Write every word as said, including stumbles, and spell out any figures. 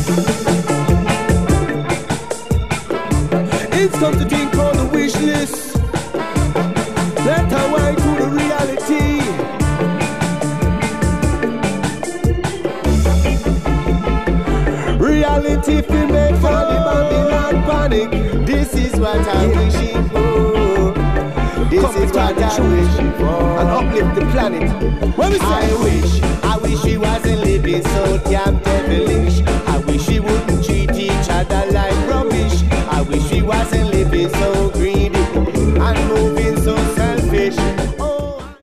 It's time to think on the wish list. Let our way to the reality. Reality fi make all the Babylon panic. This is what I'm wishing for. This Come is what I'm wishing for. And uplift the planet. What we say? I wish, I wish we wasn't living so damn devilish. I wish we wouldn't treat each other like rubbish. I wish we wasn't living so greedy and moving